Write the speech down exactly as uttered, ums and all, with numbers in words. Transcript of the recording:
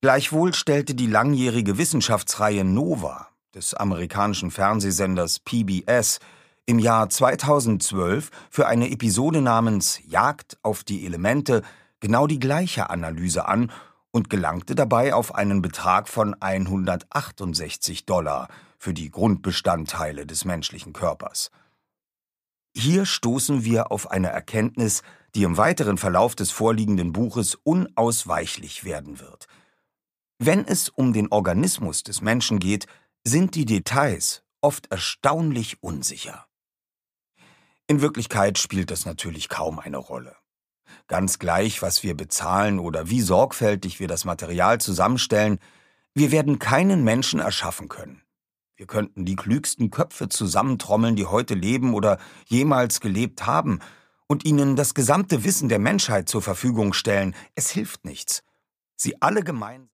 Gleichwohl stellte die langjährige Wissenschaftsreihe Nova des amerikanischen Fernsehsenders P B S im Jahr zweitausendzwölf für eine Episode namens Jagd auf die Elemente genau die gleiche Analyse an und gelangte dabei auf einen Betrag von hundertachtundsechzig Dollar für die Grundbestandteile des menschlichen Körpers. Hier stoßen wir auf eine Erkenntnis, die im weiteren Verlauf des vorliegenden Buches unausweichlich werden wird. Wenn es um den Organismus des Menschen geht, sind die Details oft erstaunlich unsicher. In Wirklichkeit spielt das natürlich kaum eine Rolle. Ganz gleich, was wir bezahlen oder wie sorgfältig wir das Material zusammenstellen, wir werden keinen Menschen erschaffen können. Wir könnten die klügsten Köpfe zusammentrommeln, die heute leben oder jemals gelebt haben, und ihnen das gesamte Wissen der Menschheit zur Verfügung stellen. Es hilft nichts. Sie alle gemeinsam